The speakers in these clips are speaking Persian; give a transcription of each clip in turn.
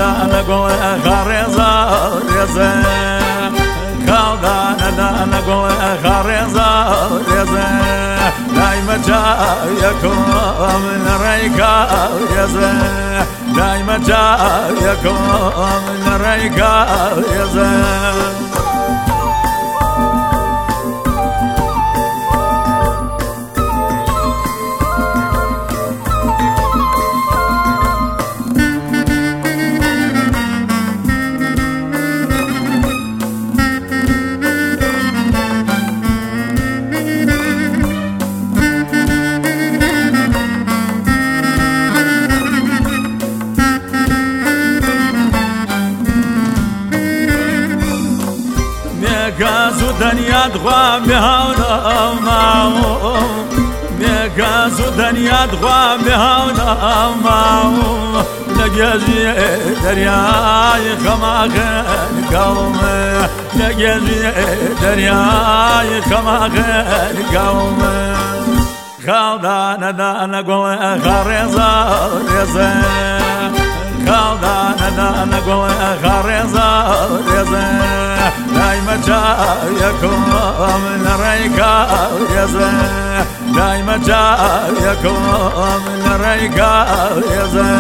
دانا قول خارزة رزة خالدانا دانا قول خارزة رزة دايما جايكم من ريكا رزة دايما جايكم من ريكا رزة ميكازو دنيا دغوا بهاونا ماو ميكازو دنيا دغوا بهاونا ماو نجازي درياي خماخن قومي نجازي درياي خماخن قومي خالدانا دانا قول خارزة رزة خالدانا دانا قول خارزة رزة دايما جايكم من ريكا رزة دايما جايكم من ريكا رزة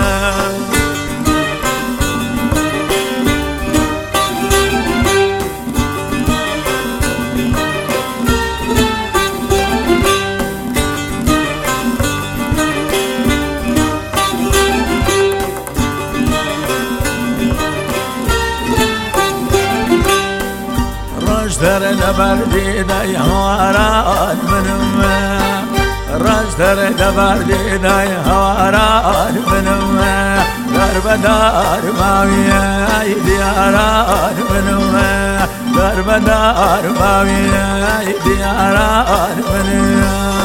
رجدر لبردي داي هواران منما رجدر لبردي داي هواران منما دربدار ماوي دياران منما دربدار ماوي دياران منما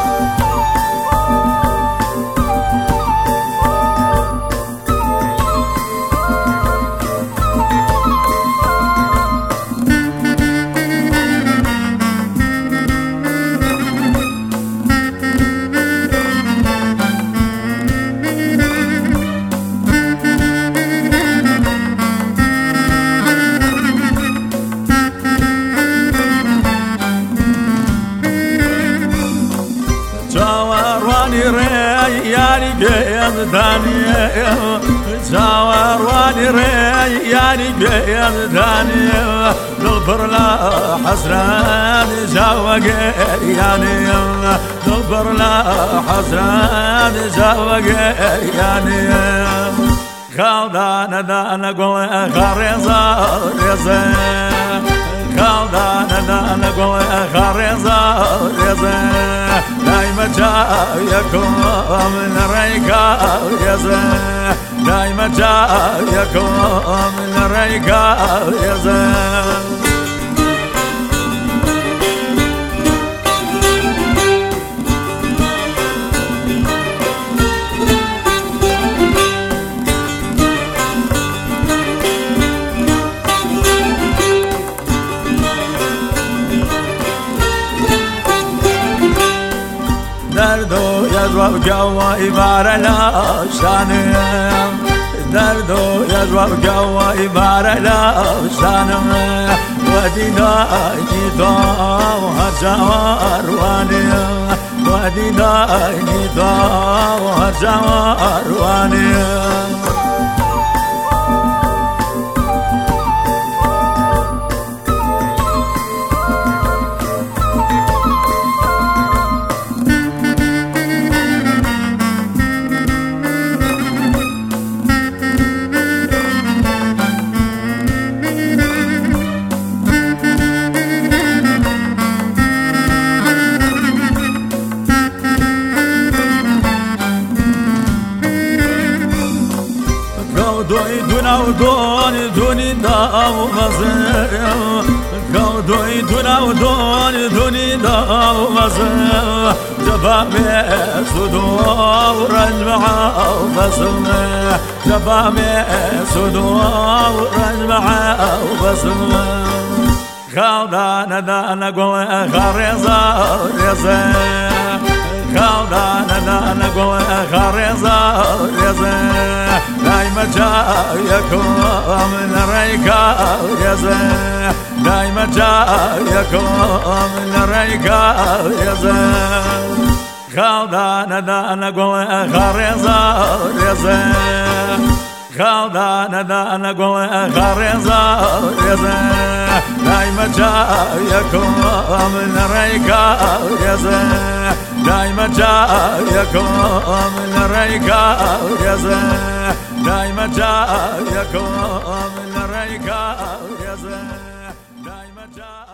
يعني قيم ثانية ساور واني ري يعني قيم ثانية نغفر لا حسران ساوى يعني نغفر لا حسران ساوى يعني خالدانا دانا قول خارزة رزة خالدانا دانا قول خارزة رزة دايما جايكم من ريكا رزة دايما جايكم من ريكا رزة دردو يجوب قوى إبارة لا شانم دردو يجوب قوى إبارة لا شانم ودينا نيطا وهرجوار وانيم ودينا نيطا وهرجوار وانيم ودوني دوني داو مزيو قودوي دونا ودوني دوني داو مزيو جبامي سدو ورجمع وبسمة جبامي سدو ورجمع وبسمة خالدانا دانا قول خارزة رزة خالدانا دانا قول خارزة رزة دايما جايكم لريكا يزا دايما جايكم لريكا يزا خالدانا دانا قول خارزا يزا خالدانا دانا قول خارزا يزا دايما جايكم لريكا يزا دايما جايكم لريكا يزا دايما جايكم لريكا يزا دايما جايكم